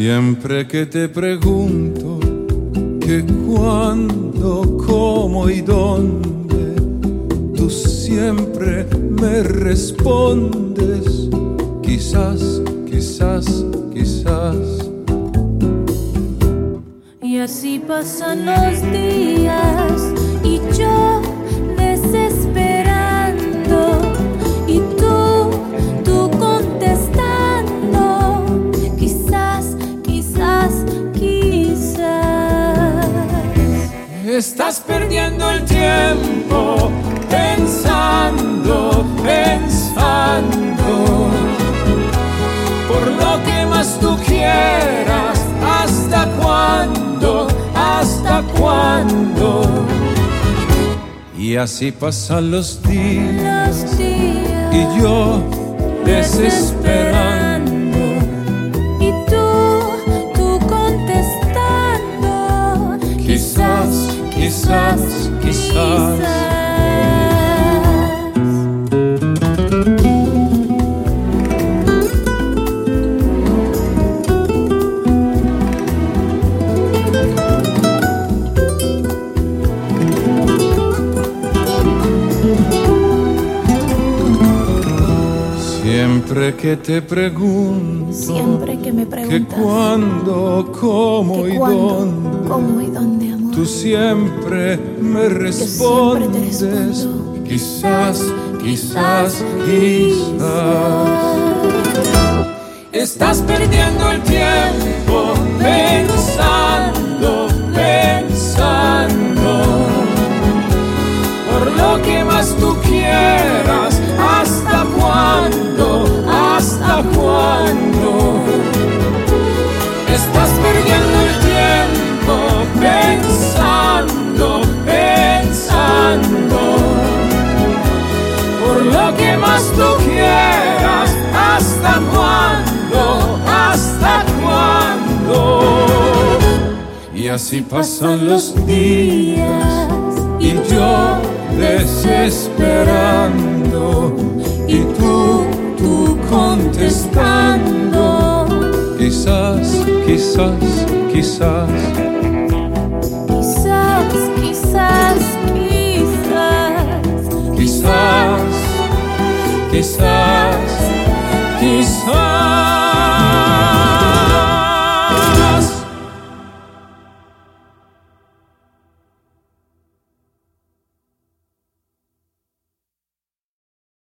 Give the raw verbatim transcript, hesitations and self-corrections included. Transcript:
Siempre que te pregunto que cuándo, cómo y dónde, tú siempre me respondes quizás, quizás, quizás. Y así pasan los días y yo desesperando y tú, tú contestando quizás, quizás, quizás. Estás perdiendo el tiempo pensando, pensando por lo que más tú quieras. ¿Hasta cuándo? ¿Hasta cuándo? Y así pasan los días, los días y yo desesperando y tú, tú contestando quizás, quizás, quizás, quizás. Siempre que te pregunto, siempre que me preguntas que cuándo, cómo que y cuándo, dónde, cómo y dónde, amor, tú siempre me respondes siempre te respondo, quizás, quizás, quizás. Estás perdiendo el tiempo pensando, pensando por lo que más tú quieras. ¿Hasta cuándo? ¿Hasta cuándo? Estás perdiendo el tiempo pensando, pensando por lo que más tú quieras. ¿Hasta cuándo? ¿Hasta cuándo? Y así pasan los días y yo desesperando y tú, tú contestando quizás, quizás, quizás, quizás, quizás, quizás, quizás, quizás, quizás.